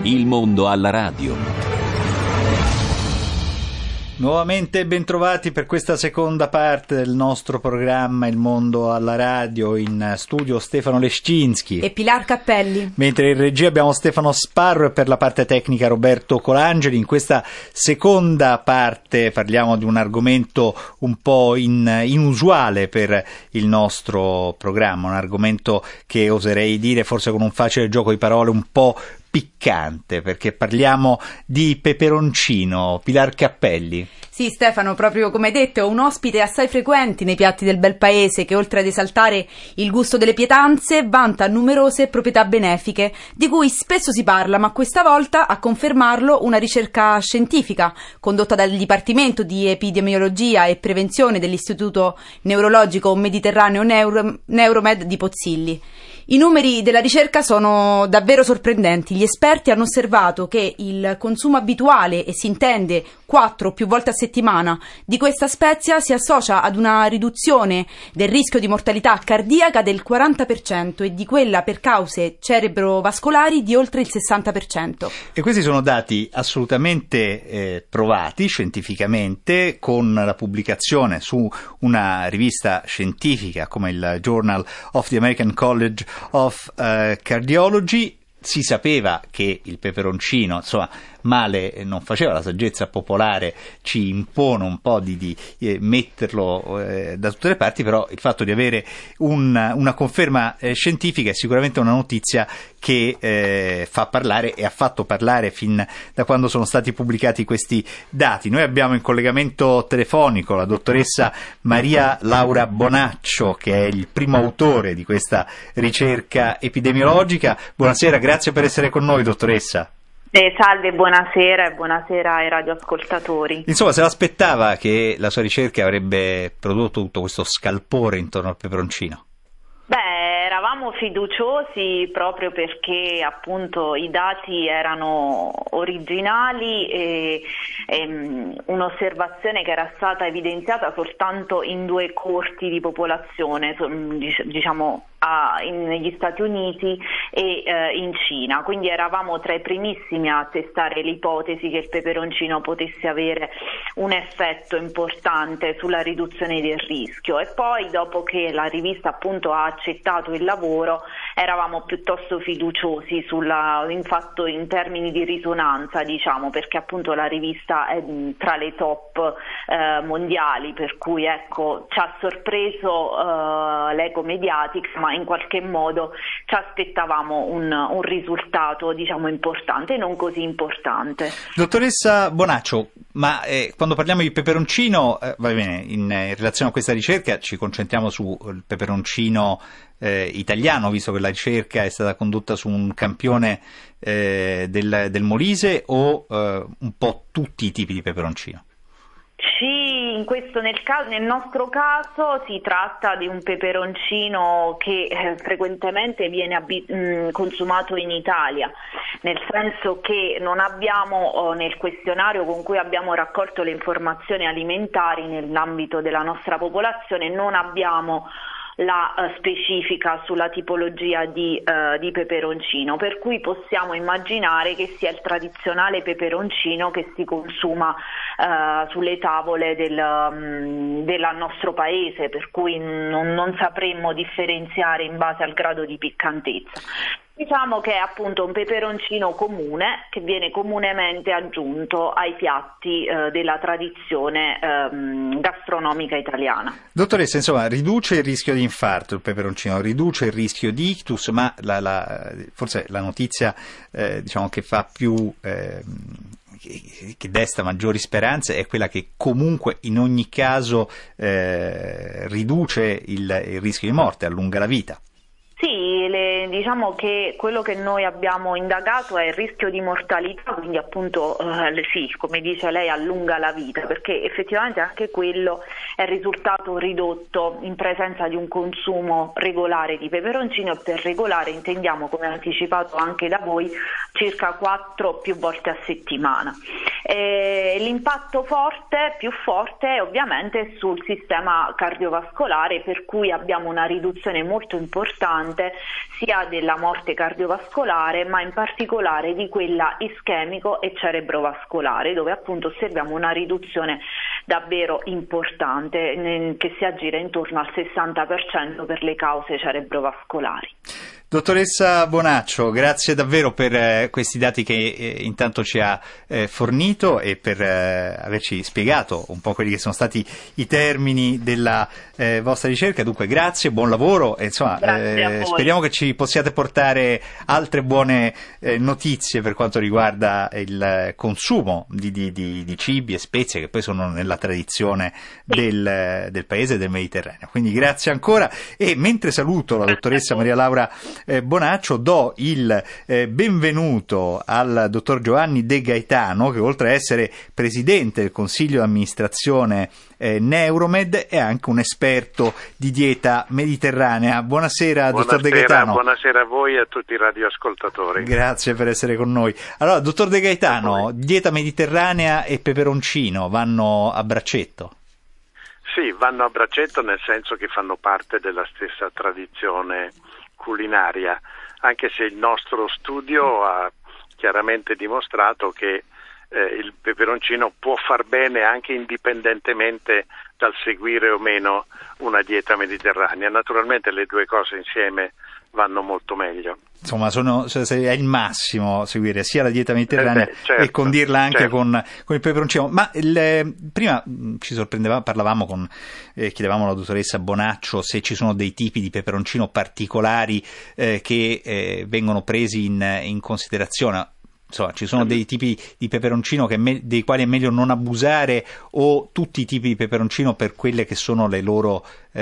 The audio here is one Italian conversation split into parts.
Il mondo alla radio. Nuovamente bentrovati per questa seconda parte del nostro programma Il mondo alla radio. In studio Stefano Lescinski e Pilar Cappelli, mentre in regia abbiamo Stefano Sparro e per la parte tecnica Roberto Colangeli. In questa seconda parte parliamo di un argomento un po' inusuale per il nostro programma, un argomento che oserei dire, forse con un facile gioco di parole, un po' piccante, perché parliamo di peperoncino. Pilar Cappelli. Sì, Stefano, proprio come hai detto, è un ospite assai frequente nei piatti del bel paese che, oltre ad esaltare il gusto delle pietanze, vanta numerose proprietà benefiche di cui spesso si parla, ma questa volta a confermarlo una ricerca scientifica condotta dal Dipartimento di Epidemiologia e Prevenzione dell'Istituto Neurologico Mediterraneo Neuromed di Pozzilli. I numeri della ricerca sono davvero sorprendenti. Gli esperti hanno osservato che il consumo abituale, e si intende 4 o più volte a settimana, di questa spezia si associa ad una riduzione del rischio di mortalità cardiaca del 40% e di quella per cause cerebrovascolari di oltre il 60%. E questi sono dati assolutamente provati scientificamente, con la pubblicazione su una rivista scientifica come il Journal of the American College of Cardiology. Si sapeva che il peperoncino, insomma, male non faceva, la saggezza popolare ci impone un po' di metterlo da tutte le parti, però il fatto di avere una conferma scientifica è sicuramente una notizia che fa parlare, e ha fatto parlare fin da quando sono stati pubblicati questi dati. Noi abbiamo in collegamento telefonico la dottoressa Maria Laura Bonaccio, che è il primo autore di questa ricerca epidemiologica. Buonasera, grazie per essere con noi, dottoressa. Salve, buonasera e buonasera ai radioascoltatori. Insomma, se l'aspettava che la sua ricerca avrebbe prodotto tutto questo scalpore intorno al peperoncino? Eravamo fiduciosi proprio perché appunto i dati erano originali e un'osservazione che era stata evidenziata soltanto in 2 corti di popolazione, diciamo negli Stati Uniti e in Cina, quindi eravamo tra i primissimi a testare l'ipotesi che il peperoncino potesse avere un effetto importante sulla riduzione del rischio, e poi dopo che la rivista appunto ha accettato il lavoro eravamo piuttosto fiduciosi infatti in termini di risonanza, diciamo, perché appunto la rivista è tra le top mondiali, per cui ecco ci ha sorpreso l'eco mediatica, ma in qualche modo ci aspettavamo un risultato, diciamo, importante, non così importante. Dottoressa Bonaccio, ma quando parliamo di peperoncino, va bene, in relazione a questa ricerca ci concentriamo sul peperoncino italiano, visto che la ricerca è stata condotta su un campione del Molise, o un po' tutti i tipi di peperoncino? Sì, nel nostro caso si tratta di un peperoncino che frequentemente viene consumato in Italia, nel senso che non abbiamo nel questionario con cui abbiamo raccolto le informazioni alimentari nell'ambito della nostra popolazione, non abbiamo la specifica sulla tipologia di peperoncino, per cui possiamo immaginare che sia il tradizionale peperoncino che si consuma sulle tavole del nostro paese, per cui non sapremmo differenziare in base al grado di piccantezza. Diciamo che è appunto un peperoncino comune che viene comunemente aggiunto ai piatti della tradizione gastronomica italiana. Dottoressa, insomma, riduce il rischio di infarto il peperoncino, riduce il rischio di ictus, ma forse la notizia diciamo che fa più che desta maggiori speranze è quella che comunque in ogni caso riduce il rischio di morte, allunga la vita. Sì, diciamo che quello che noi abbiamo indagato è il rischio di mortalità, quindi appunto sì, come dice lei, allunga la vita, perché effettivamente anche quello è risultato ridotto in presenza di un consumo regolare di peperoncino, e per regolare intendiamo, come anticipato anche da voi, circa 4 più volte a settimana. L'impatto più forte è ovviamente sul sistema cardiovascolare, per cui abbiamo una riduzione molto importante sia della morte cardiovascolare, ma in particolare di quella ischemico e cerebrovascolare, dove appunto osserviamo una riduzione davvero importante che si aggira intorno al 60% per le cause cerebrovascolari. Dottoressa Bonaccio, grazie davvero per questi dati che intanto ci ha fornito e per averci spiegato un po' quelli che sono stati i termini della vostra ricerca. Dunque grazie, buon lavoro e insomma speriamo che ci possiate portare altre buone notizie per quanto riguarda il consumo di cibi e spezie che poi sono nella tradizione del paese e del Mediterraneo. Quindi grazie ancora, e mentre saluto la dottoressa Maria Laura Bonaccio, do il benvenuto al dottor Giovanni De Gaetano, che oltre a essere presidente del consiglio di amministrazione Neuromed è anche un esperto di dieta mediterranea. Buonasera, dottor De Gaetano. Buonasera a voi e a tutti i radioascoltatori. Grazie per essere con noi. Allora, dottor De Gaetano, dieta mediterranea e peperoncino vanno a braccetto? Sì, vanno a braccetto, nel senso che fanno parte della stessa tradizione culinaria, anche se il nostro studio ha chiaramente dimostrato che il peperoncino può far bene anche indipendentemente dal seguire o meno una dieta mediterranea. Naturalmente le due cose insieme vanno molto meglio. Insomma, è il massimo seguire sia la dieta mediterranea certo, e condirla anche con il peperoncino. Ma prima ci sorprendeva, chiedevamo alla dottoressa Bonaccio se ci sono dei tipi di peperoncino particolari che vengono presi in considerazione. Insomma, ci sono dei tipi di peperoncino dei quali è meglio non abusare, o tutti i tipi di peperoncino per quelle che sono le loro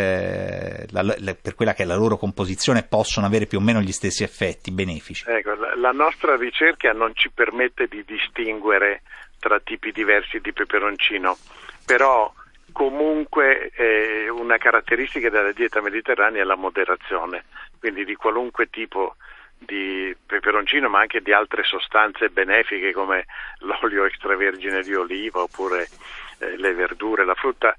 per quella che è la loro composizione possono avere più o meno gli stessi effetti benefici? Ecco, la nostra ricerca non ci permette di distinguere tra tipi diversi di peperoncino, però comunque una caratteristica della dieta mediterranea è la moderazione, quindi di qualunque tipo di peperoncino, ma anche di altre sostanze benefiche come l'olio extravergine di oliva oppure le verdure, la frutta.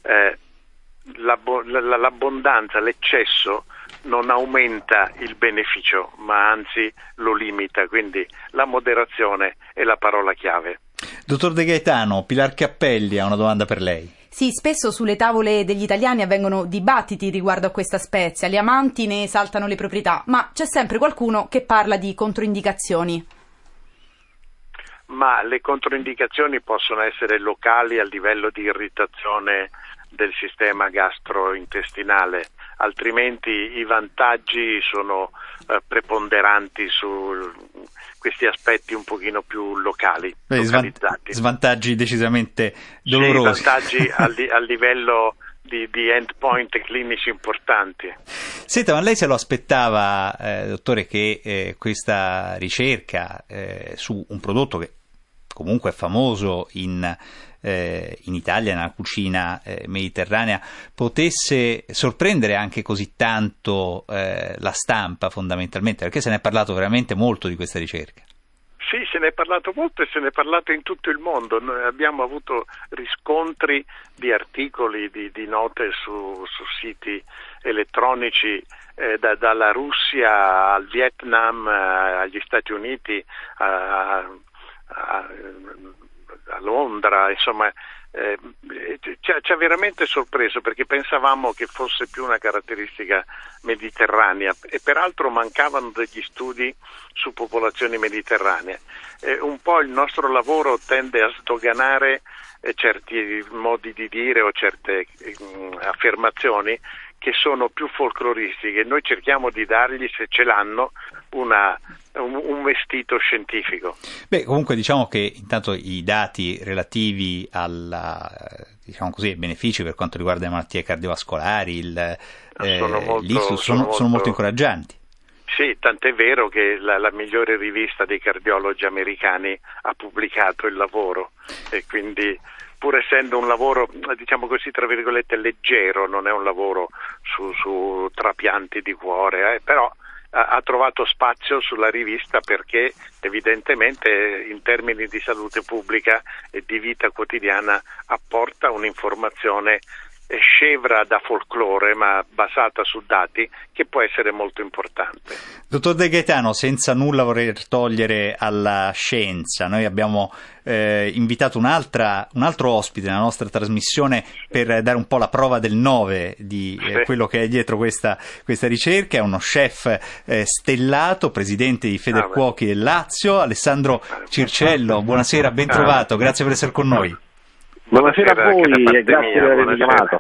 L'abbondanza, l'eccesso non aumenta il beneficio, ma anzi lo limita, quindi la moderazione è la parola chiave. Dottor De Gaetano, Pilar Cappelli ha una domanda per lei. Sì, spesso sulle tavole degli italiani avvengono dibattiti riguardo a questa spezia, gli amanti ne esaltano le proprietà, ma c'è sempre qualcuno che parla di controindicazioni. Ma le controindicazioni possono essere locali a livello di irritazione del sistema gastrointestinale, altrimenti i vantaggi sono preponderanti su questi aspetti un pochino più locali, localizzati. Svantaggi decisamente dolorosi. Sì, vantaggi a livello di endpoint clinici importanti. Senta, ma lei se lo aspettava, dottore, che questa ricerca su un prodotto che comunque è famoso in Italia, nella cucina mediterranea, potesse sorprendere anche così tanto la stampa, fondamentalmente, perché se ne è parlato veramente molto di questa ricerca? Sì, se ne è parlato molto e se ne è parlato in tutto il mondo. Noi abbiamo avuto riscontri di articoli, di note su siti elettronici dalla Russia al Vietnam, agli Stati Uniti, a Londra, insomma, ci ha veramente sorpreso, perché pensavamo che fosse più una caratteristica mediterranea e peraltro mancavano degli studi su popolazioni mediterranee. Un po' il nostro lavoro tende a sdoganare certi modi di dire o certe affermazioni che sono più folcloristiche. Noi cerchiamo di dargli, se ce l'hanno, un vestito scientifico. Beh, comunque diciamo che intanto i dati relativi ai benefici per quanto riguarda le malattie cardiovascolari, sono molto incoraggianti. Sì, tant'è vero che la migliore rivista dei cardiologi americani ha pubblicato il lavoro, e quindi, pur essendo un lavoro, diciamo così, tra virgolette, leggero, non è un lavoro su trapianti di cuore, però ha trovato spazio sulla rivista perché evidentemente in termini di salute pubblica e di vita quotidiana apporta un'informazione scevra da folklore ma basata su dati che può essere molto importante. Dottor De Gaetano, senza nulla voler togliere alla scienza, noi abbiamo invitato un altro ospite nella nostra trasmissione per dare un po' la prova del 9 di quello che è dietro questa ricerca. È uno chef stellato, presidente di Federcuochi del Lazio, Alessandro Circello. Buonasera, ben trovato, grazie per essere con noi. Buonasera a voi e grazie per avermi chiamato.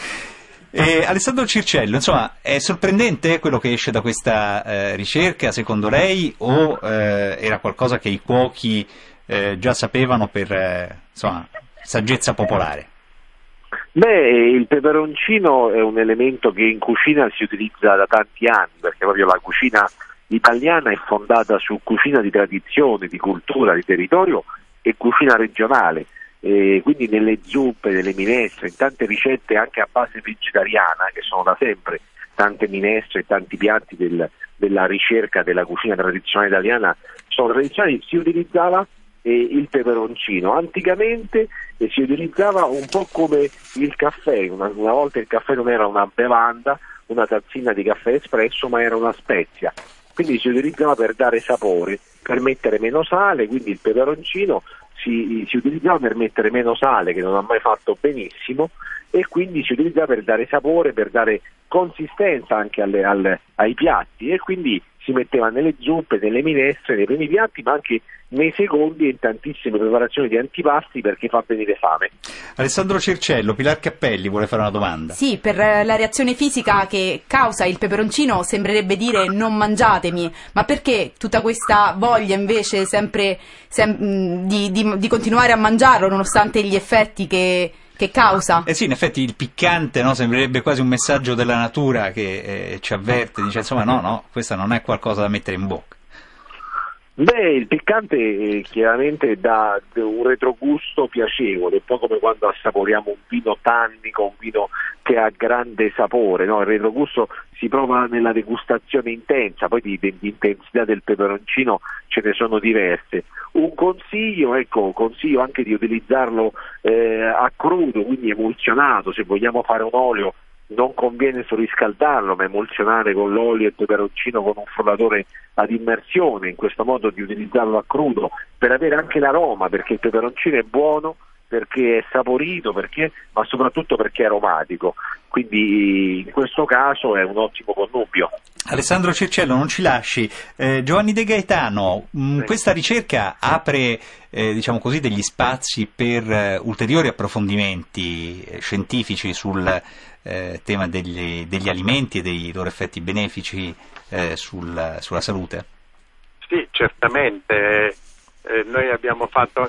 Alessandro Circello, insomma, è sorprendente quello che esce da questa ricerca, secondo lei, o era qualcosa che i cuochi già sapevano per saggezza popolare? Beh, il peperoncino è un elemento che in cucina si utilizza da tanti anni, perché proprio la cucina italiana è fondata su cucina di tradizione, di cultura, di territorio e cucina regionale. Quindi nelle zuppe, nelle minestre, in tante ricette anche a base vegetariana, che sono da sempre tante minestre e tanti piatti della ricerca della cucina tradizionale italiana sono tradizionali, si utilizzava il peperoncino. Anticamente si utilizzava un po' come il caffè, una volta il caffè non era una bevanda, una tazzina di caffè espresso, ma era una spezia, quindi si utilizzava per dare sapore, per mettere meno sale, quindi il peperoncino si utilizzava per mettere meno sale, che non ha mai fatto benissimo, e quindi si utilizzava per dare sapore, per dare consistenza anche ai piatti, e quindi si metteva nelle zuppe, nelle minestre, nei primi piatti, ma anche nei secondi e in tantissime preparazioni di antipasti perché fa venire fame. Alessandro Circello, Pilar Cappelli vuole fare una domanda. Sì, per la reazione fisica che causa il peperoncino sembrerebbe dire non mangiatemi, ma perché tutta questa voglia invece sempre di continuare a mangiarlo nonostante gli effetti che causa? Sì, in effetti il piccante, no, sembrerebbe quasi un messaggio della natura che ci avverte, dice insomma no, questa non è qualcosa da mettere in bocca. Beh, il piccante chiaramente dà un retrogusto piacevole, un po' come quando assaporiamo un vino tannico, un vino che ha grande sapore, no? Il retrogusto si prova nella degustazione intensa, poi di intensità del peperoncino ce ne sono diverse. Un consiglio anche di utilizzarlo a crudo, quindi emulsionato. Se vogliamo fare un olio non conviene surriscaldarlo, ma emulsionare con l'olio e il peperoncino con un frullatore ad immersione, in questo modo di utilizzarlo a crudo per avere anche l'aroma, perché il peperoncino è buono, perché è saporito, ma soprattutto perché è aromatico, quindi in questo caso è un ottimo connubio. Alessandro Circello, non ci lasci. Giovanni De Gaetano, questa ricerca apre diciamo così degli spazi per ulteriori approfondimenti scientifici sul tema degli alimenti e dei loro effetti benefici sulla salute? Sì, certamente. Noi abbiamo fatto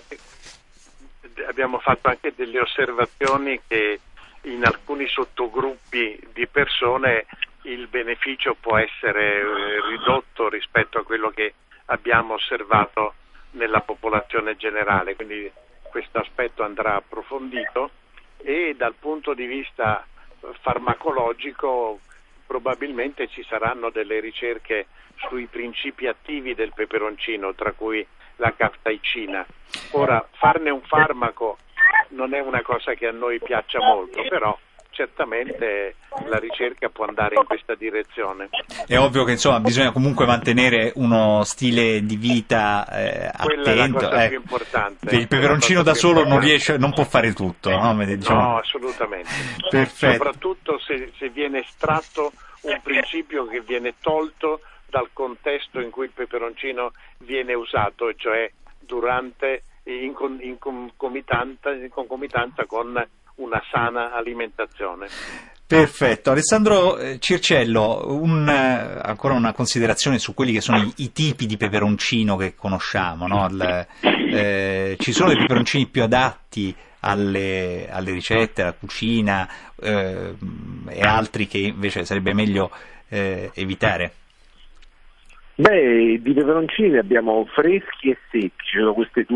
anche delle osservazioni che in alcuni sottogruppi di persone il beneficio può essere ridotto rispetto a quello che abbiamo osservato nella popolazione generale, quindi questo aspetto andrà approfondito, e dal punto di vista farmacologico probabilmente ci saranno delle ricerche sui principi attivi del peperoncino, tra cui la capsaicina. Ora, farne un farmaco non è una cosa che a noi piaccia molto, però certamente la ricerca può andare in questa direzione. È ovvio che insomma bisogna comunque mantenere uno stile di vita quella attento. È la cosa più importante. Che il peperoncino da solo non può fare tutto, no? Diciamo. No, assolutamente. Perfetto. Soprattutto se viene estratto un principio che viene tolto dal contesto in cui il peperoncino viene usato, cioè in concomitanza con una sana alimentazione. Perfetto. Alessandro Circello, ancora una considerazione su quelli che sono i tipi di peperoncino che conosciamo, no? Ci sono dei peperoncini più adatti alle ricette, alla cucina, e altri che invece sarebbe meglio evitare? Beh, di peperoncini ne abbiamo freschi e secchi, ci sono queste due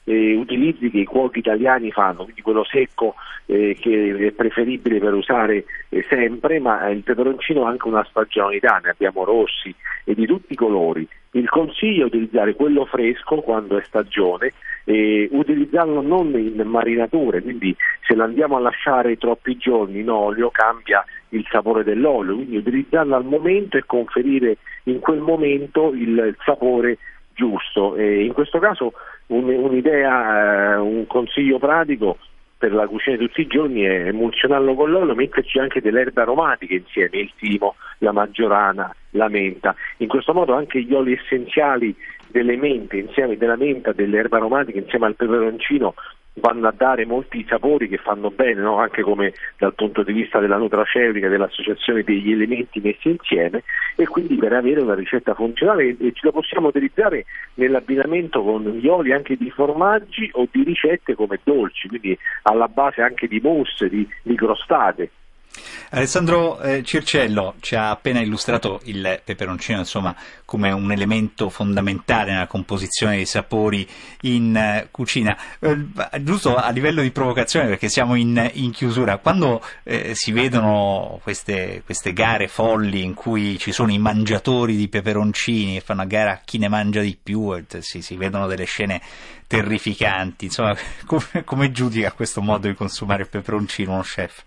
utilizzi che i cuochi italiani fanno, quindi quello secco che è preferibile per usare sempre, ma il peperoncino ha anche una stagionalità, ne abbiamo rossi e di tutti i colori. Il consiglio è utilizzare quello fresco quando è stagione, utilizzarlo non in marinature, quindi se lo andiamo a lasciare troppi giorni in olio cambia il sapore dell'olio, quindi utilizzarlo al momento e conferire in quel momento il sapore giusto. In questo caso un'idea, un consiglio pratico per la cucina di tutti i giorni è emulsionarlo con l'olio, metterci anche delle erbe aromatiche insieme, il timo, la maggiorana, la menta. In questo modo anche gli oli essenziali delle mente, insieme della menta, delle erbe aromatiche insieme al peperoncino vanno a dare molti sapori che fanno bene, no? Anche come dal punto di vista della nutraceutica, dell'associazione degli elementi messi insieme, e quindi per avere una ricetta funzionale e ce la possiamo utilizzare nell'abbinamento con gli oli anche di formaggi o di ricette come dolci, quindi alla base anche di mousse, di crostate. Alessandro Circello ci ha appena illustrato il peperoncino, insomma, come un elemento fondamentale nella composizione dei sapori in cucina. Giusto a livello di provocazione, perché siamo in chiusura, quando si vedono queste gare folli in cui ci sono i mangiatori di peperoncini e fanno a gara chi ne mangia di più, si vedono delle scene terrificanti, insomma, come giudica questo modo di consumare il peperoncino uno chef?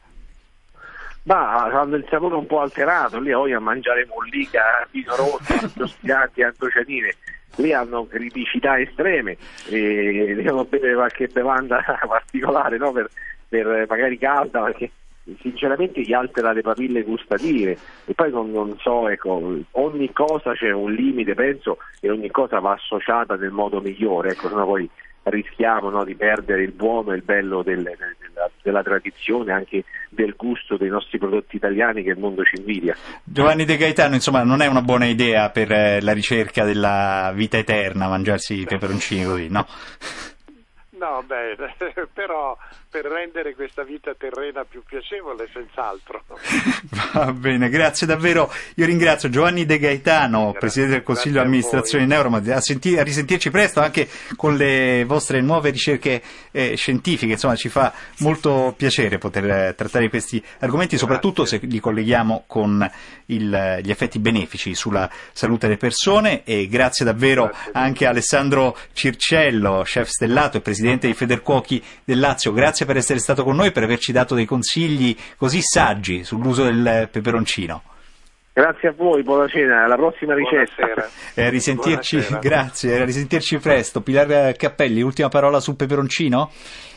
Ma hanno il sapore un po' alterato, lì voglio mangiare mollica, vino rosso, spiatti, antocianine, lì hanno criticità estreme e devono bere qualche bevanda particolare, no? per magari calda, perché sinceramente gli altera le papille gustative. E poi non so, ecco, ogni cosa c'è un limite, penso, e ogni cosa va associata nel modo migliore, ecco, sennò poi rischiamo, no, di perdere il buono e il bello della tradizione, anche del gusto dei nostri prodotti italiani che il mondo ci invidia. Giovanni De Gaetano, insomma, non è una buona idea per la ricerca della vita eterna mangiarsi i peperoncini così, no? No, però per rendere questa vita terrena più piacevole, senz'altro. Va bene, grazie davvero. Io ringrazio Giovanni De Gaetano, Presidente del Consiglio di Amministrazione di Neuromod, a risentirci presto anche con le vostre nuove ricerche scientifiche. Insomma, ci fa molto piacere poter trattare questi argomenti, soprattutto se li colleghiamo con gli effetti benefici sulla salute delle persone. E grazie davvero anche a Alessandro Circello, chef stellato e Presidente di Federcuochi del Lazio. Grazie per essere stato con noi, per averci dato dei consigli così saggi sull'uso del peperoncino. Grazie a voi, buona cena, alla prossima ricetta. A risentirci, grazie, a risentirci presto. Pilar Cappelli, ultima parola sul peperoncino?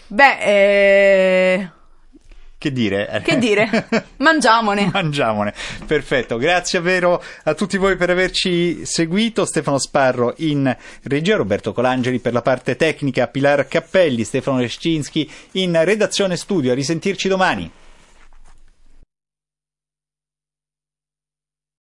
Che dire? Mangiamone. Perfetto, grazie davvero a tutti voi per averci seguito. Stefano Sparro in regia, Roberto Colangeli per la parte tecnica, Pilar Cappelli, Stefano Lescinski in redazione studio. A risentirci domani.